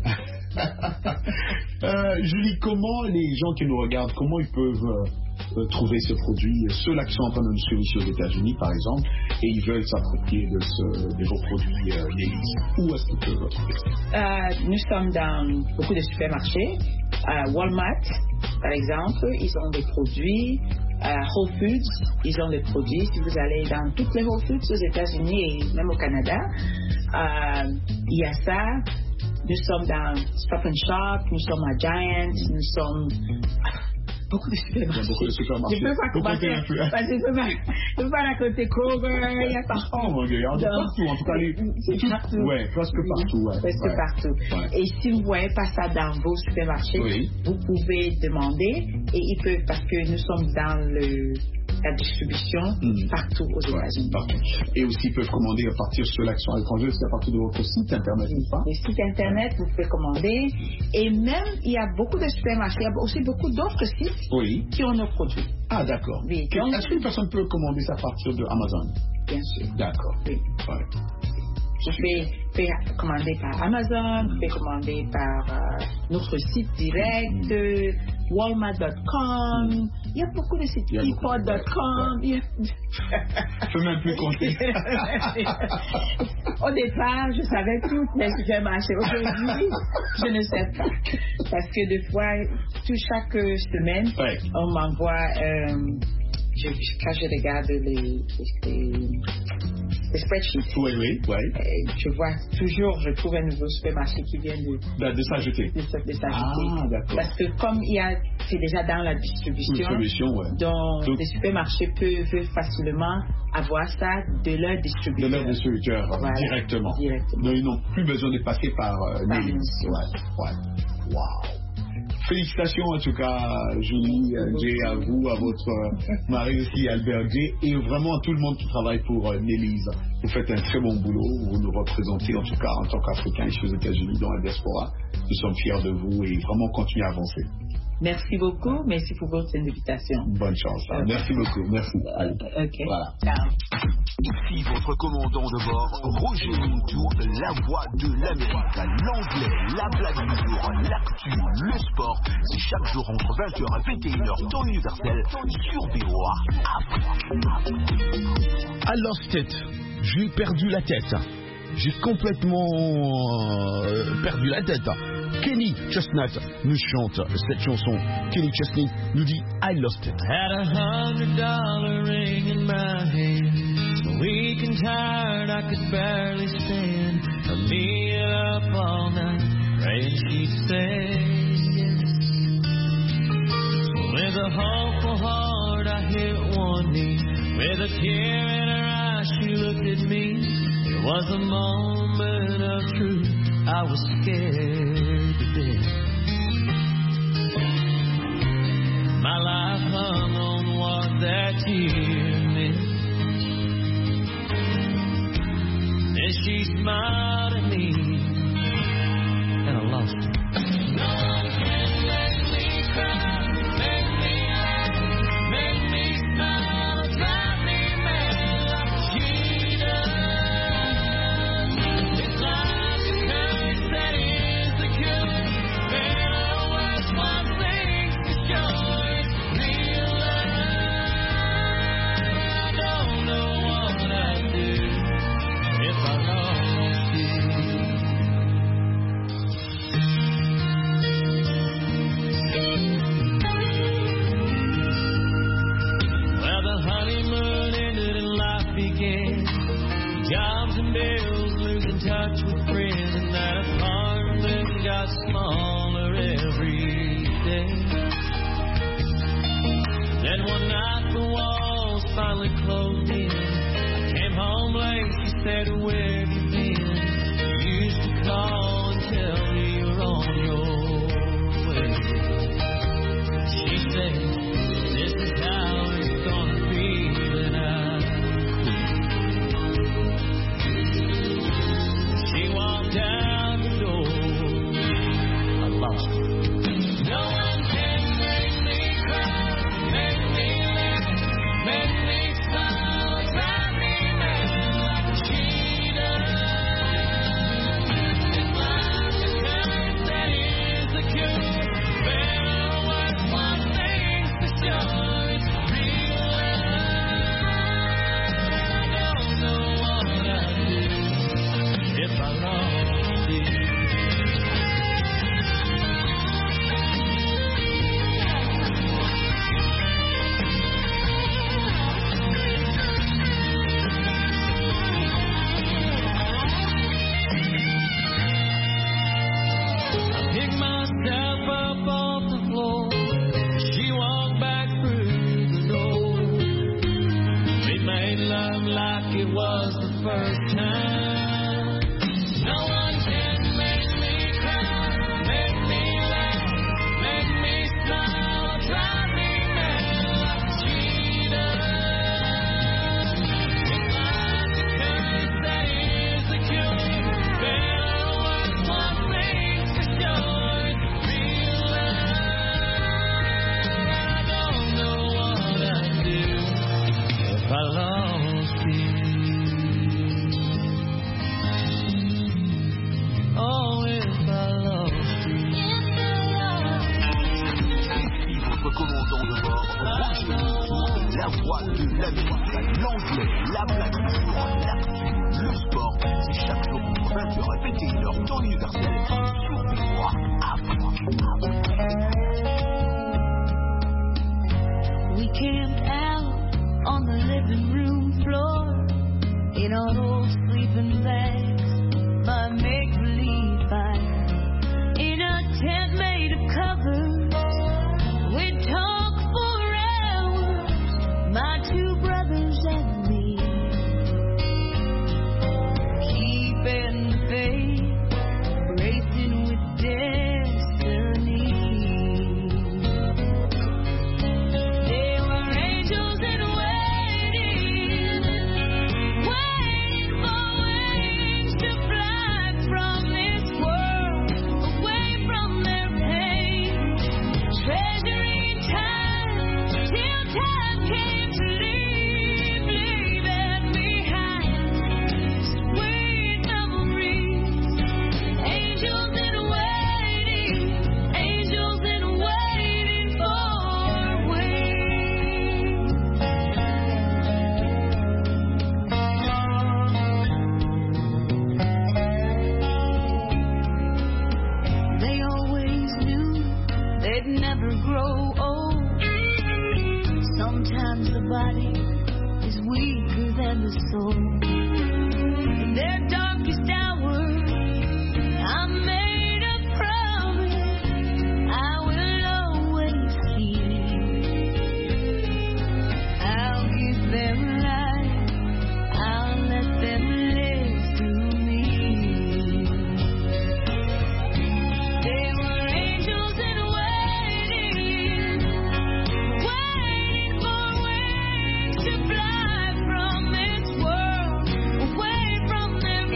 Voilà. euh, Julie, comment les gens qui nous regardent, comment ils peuvent euh, trouver ce produit? Ceux-là qui sont en train de nous suivre ici aux États-Unis, par exemple, et ils veulent s'approprier de, ce, de vos produits euh, Nelly's. Où est-ce qu'ils peuvent le trouver? euh, Nous sommes dans beaucoup de supermarchés. Euh, Walmart, par exemple, ils ont des produits. Uh, Whole Foods, ils ont des produits. Si vous allez dans toutes les Whole Foods aux États-Unis et même au Canada, uh, il y a ça. Nous sommes dans Stop and Shop, nous sommes à Giant, nous sommes beaucoup de supermarchés. Beaucoup de supermarchés. Je ne peux pas commencer parce que je ne peux pas raconter Kroger, il y a partout. Oh mon Dieu, il y a partout, en tout cas. Les, c'est tout, partout. Ouais, presque partout. Ouais. Presque ouais. partout. Ouais. Et si vous ne voyez pas ça dans vos supermarchés, oui. vous pouvez demander et ils peuvent, parce que nous sommes dans le, la distribution mmh. partout aux États-Unis. Ouais, et aussi ils peuvent commander à partir de ceux-là qui sont à l'étranger, c'est à partir de votre site internet, n'est-ce pas? Les sites internet, vous pouvez commander. Et même, il y a beaucoup de supermarchés, il y a aussi beaucoup d'autres sites oui. qui ont nos produits. Ah, d'accord. Oui. Est-ce qu'une personne peut commander ça à partir de Amazon? Bien sûr. D'accord. Oui. Ouais. Vous pouvez, pouvez commander par Amazon, vous pouvez commander par euh, notre site direct, mm. walmart point com, mm. il y a beaucoup de sites, ipod point com. Ouais. Je peux même plus compter. Au départ, je savais tout, mais je vais marcher. Aujourd'hui, je ne sais pas. Parce que des fois, tout chaque semaine, ouais. on m'envoie, euh, je, quand je regarde les... les les spreadsheets. Oui, oui, oui. Euh, je vois toujours, je trouve un nouveau supermarché qui vient de, de, de s'ajouter. De, de s'ajouter. Ah, d'accord. Parce que comme il y a, c'est déjà dans la distribution, distribution ouais. donc, donc les supermarchés peuvent facilement avoir ça de leur distributeur. De leur distributeur, voilà. directement. directement. Donc ils n'ont plus besoin de passer par euh, Nelly's. Ouais, ouais. Wow. Félicitations en tout cas, Julie, Jay, à vous, à votre mari aussi, Albert Jay, et vraiment à tout le monde qui travaille pour euh, Nelly's. Vous faites un très bon boulot, vous nous représentez en tout cas en tant qu'Africains ici aux États-Unis dans la diaspora. Nous sommes fiers de vous et vraiment continuez à avancer. Merci beaucoup, merci pour votre invitation. Bonne chance, hein. okay. Merci beaucoup, merci. Ok, voilà. Ciao. Ici votre commandant de bord, Roger Mintou, la voix de l'Amérique, l'anglais, la blague du jour, l'actu, le sport. C'est chaque jour entre vingt heures et vingt et une heures, temps universel, sur V O A Afrique. I lost it. J'ai perdu la tête. J'ai complètement euh, perdu la tête. Kenny Chestnut nous chante cette chanson. Kenny Chestnut nous dit I lost it. Had a hundred dollar ring in my hand, so weak and tired I could barely stand. I made up all night, praying she'd say yes. With a hopeful heart I hit one knee, with a tear in her eye she looked at me. It was a moment of truth, I was scared to death. My life hung on what that tear meant. Then she smiled at me, and I lost it. No one can make me cry, make me laugh. much with friends, and that apartment got smaller every day. Then one night the walls finally closed in. I came home late, she said, where have you been? You used to call and tell me you're on your way. She said, this is how it's gonna be when I quit. She walked out the door. I lost her. No one can make me cry, make me laugh, make me smile, drive me mad like she does. It's like the curse that is the cure. Better or worse, one thing's for sure, it's real love. I don't know what I'd do if I lost you. I picked myself up off the floor. She walked back through the door. We made love like it was the first time. No one can make me cry, make me laugh, make me smile, drive me mad like she does. It's like the curse that is the cure. Better or worse, one thing's for sure, it's real love. I don't know what I'd do if I lost you. Oh, if I lost you. Ici votre commandant de bord, Roger Mouton, la voix de l'Amérique, l'anglais, la blague du jour, l'actu, le sport. C'est chaque jour entre vingt heures et vingt et une heures temps universel sur Mémoire Afrique. We camped out on the living room floor in our old sleeping bags by make-believe fire in a tent made of covers. We'd talk for hours, my two brothers and me, keeping the faith, racing with destiny. They were angels in waiting, waiting for wings to fly from this world, away from their pain, treasuring time till time came to leave, leaving behind sweet memories. Angels in waiting, angels in waiting for wings. They always knew they'd never grow old. Sometimes the body is weaker than the soul. In their darkest hour, I made a promise I will always keep. I'll give them life, I'll let them live through me. They were angels in waiting, waiting for wings to fly from this world, away from their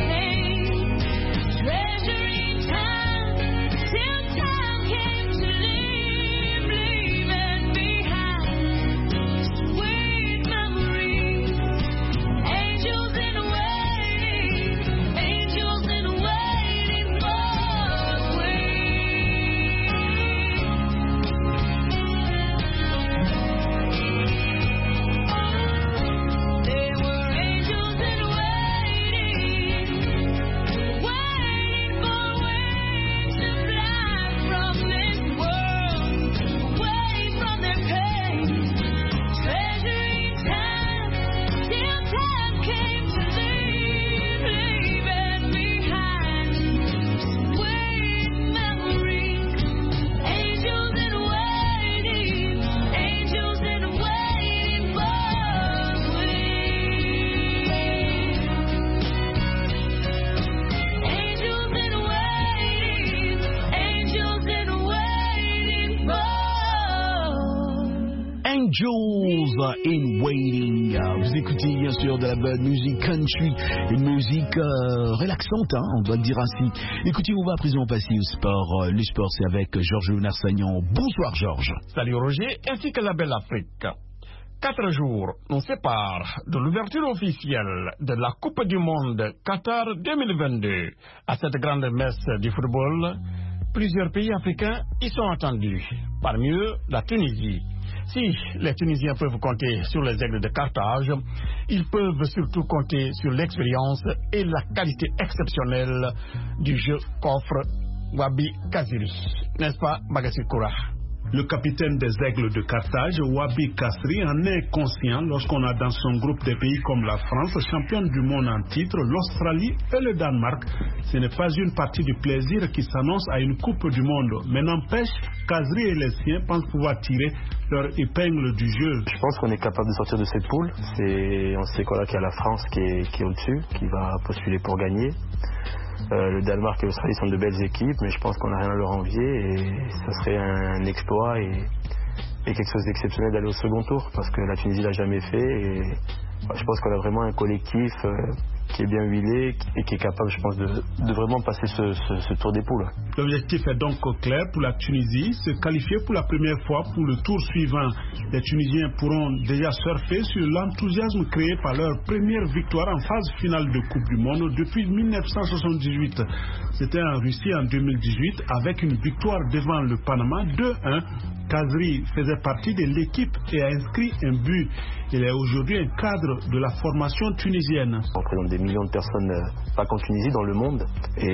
Angels in Waiting. Vous écoutez bien sûr de la bonne musique country, une musique euh, relaxante, hein, on doit le dire ainsi. Écoutez, on va à présent passer au sport. Le sport, c'est avec Georges Narsagnan. Bonsoir Georges. Salut Roger, ainsi que la belle Afrique. Quatre jours nous séparent de l'ouverture officielle de la Coupe du Monde Qatar deux mille vingt-deux. À cette grande messe du football, plusieurs pays africains y sont attendus, parmi eux la Tunisie. Si les Tunisiens peuvent compter sur les aigles de Carthage, ils peuvent surtout compter sur l'expérience et la qualité exceptionnelle du jeu qu'offre Wabi Kazri. N'est-ce pas, Bagassi Koura? Le capitaine des Aigles de Carthage, Wabi Kazri, en est conscient lorsqu'on a dans son groupe des pays comme la France, championne du monde en titre, l'Australie et le Danemark. Ce n'est pas une partie du plaisir qui s'annonce à une Coupe du Monde. Mais n'empêche, Kazri et les siens pensent pouvoir tirer leur épingle du jeu. Je pense qu'on est capable de sortir de cette poule. C'est, on sait quoi, qu'il y a la France qui est, qui est au-dessus, qui va postuler pour gagner. Euh, le Danemark et l'Australie sont de belles équipes, mais je pense qu'on n'a rien à leur envier et ça serait un exploit et, et quelque chose d'exceptionnel d'aller au second tour parce que la Tunisie l'a jamais fait et bah, je pense qu'on a vraiment un collectif euh, qui est bien huilé et qui est capable, je pense, de, de vraiment passer ce, ce, ce tour des poules. L'objectif est donc clair pour la Tunisie, se qualifier pour la première fois pour le tour suivant. Les Tunisiens pourront déjà surfer sur l'enthousiasme créé par leur première victoire en phase finale de Coupe du Monde depuis mille neuf cent soixante-dix-huit. C'était en Russie en deux mille dix-huit avec une victoire devant le Panama deux un. Kazri faisait partie de l'équipe et a inscrit un but. Il est aujourd'hui un cadre de la formation tunisienne. On représente des millions de personnes, pas qu'en Tunisie, dans le monde.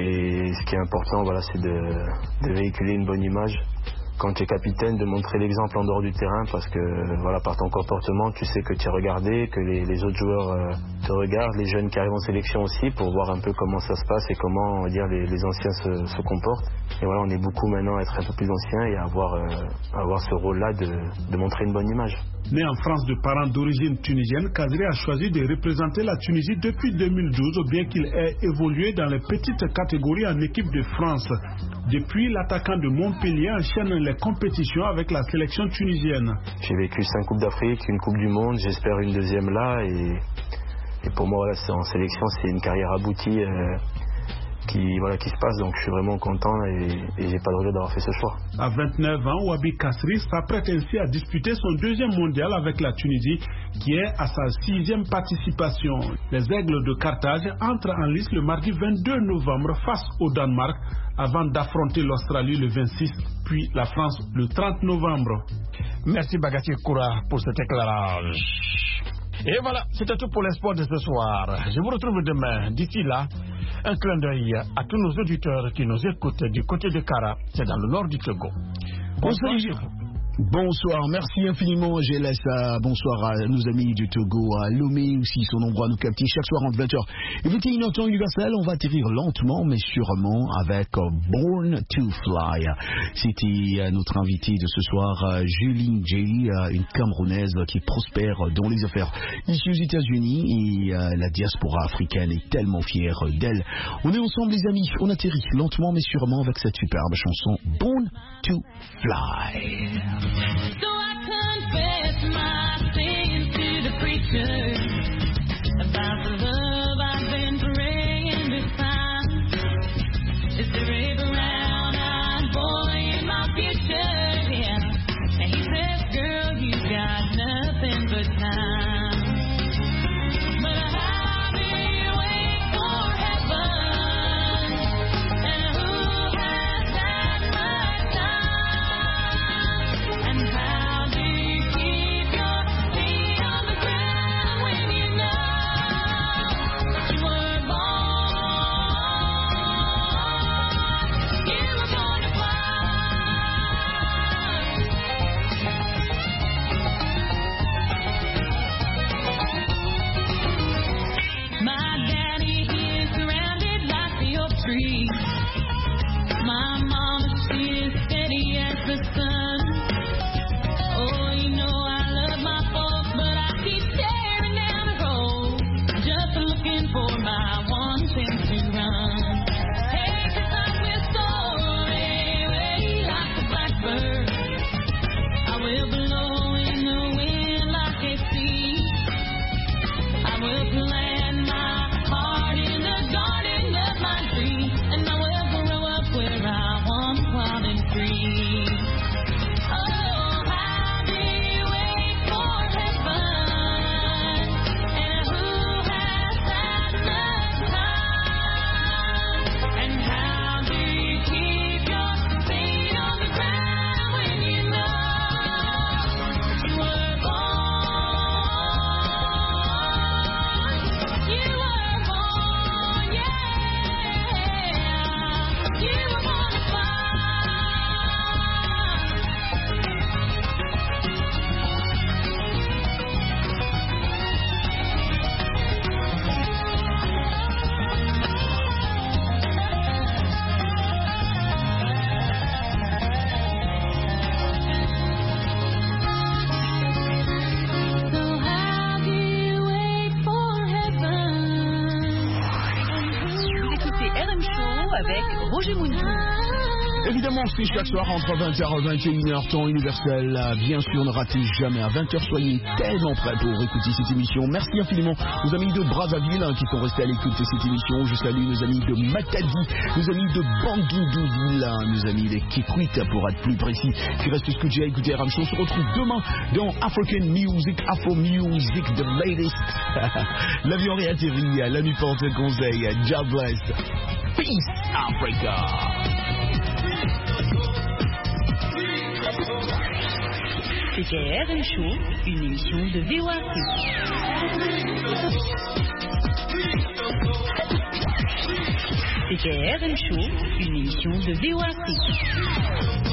Et ce qui est important, voilà, c'est de, de véhiculer une bonne image. Quand tu es capitaine, de montrer l'exemple en dehors du terrain parce que voilà, par ton comportement, tu sais que tu es regardé, que les, les autres joueurs euh, te regardent, les jeunes qui arrivent en sélection aussi pour voir un peu comment ça se passe et comment on va dire, les, les anciens se, se comportent. Et voilà, on est beaucoup maintenant à être un peu plus anciens et à avoir, euh, avoir ce rôle-là de, de montrer une bonne image. Né en France de parents d'origine tunisienne, Kazri a choisi de représenter la Tunisie depuis deux mille douze, bien qu'il ait évolué dans les petites catégories en équipe de France. Depuis, l'attaquant de Montpellier enchaîne les compétitions avec la sélection tunisienne. J'ai vécu cinq Coupes d'Afrique, une Coupe du Monde, j'espère une deuxième là. Et, et pour moi, voilà, en sélection, c'est une carrière aboutie euh, qui, voilà, qui se passe. Donc je suis vraiment content et, et j'ai pas de regret d'avoir fait ce choix. À vingt-neuf ans, Wabi Kazri s'apprête ainsi à disputer son deuxième mondial avec la Tunisie, qui est à sa sixième participation. Les Aigles de Carthage entrent en lice le mardi vingt-deux novembre face au Danemark, avant d'affronter l'Australie le vingt-six, puis la France le trente novembre. Merci Bagassi Koura pour cet éclairage. Et voilà, c'était tout pour l'espoir de ce soir. Je vous retrouve demain. D'ici là, un clin d'œil à tous nos auditeurs qui nous écoutent du côté de Kara, c'est dans le nord du Togo. Bonsoir. Bonsoir, merci infiniment Gélessa. Bonsoir à nos amis du Togo, à Lomé aussi, sont nombreux à nous capter chaque soir entre vingt heures et vingt et une heures temps universel. On va atterrir lentement mais sûrement avec Born to Fly. C'était notre invitée de ce soir, Julie J, une Camerounaise qui prospère dans les affaires ici aux États-Unis et la diaspora africaine est tellement fière d'elle. On est ensemble les amis, on atterrit lentement mais sûrement avec cette superbe chanson Born to Fly. So I confess my sins to the preacher about the love I've been praying to find. Is there a brown-eyed boy in my future? Yeah. And he says, girl, you got nothing but time. But I'll be waiting for heaven. And who has that much time? And how do you keep Roger Mountou. Évidemment, c'est chaque soir entre vingt heures et vingt et une heures, temps universel. Bien sûr, ne ratez jamais à vingt heures. Soyez tellement prêts pour écouter cette émission. Merci infiniment aux amis de Brazzaville hein, qui sont restés à l'écoute de cette émission. Je salue nos amis de Matadi, nos amis de Bandundouville, hein, nos amis de Kikwit pour être plus précis. Qui restent scotchés à écouter R M Show. On se retrouve demain dans African Music, Afro Music, The Latest. L'avion réatterrit, l'ami porte conseil. God bless. Peace Africa. C'était R M Show, une émission de V O A C. C'était R M Show, une émission de V O A C.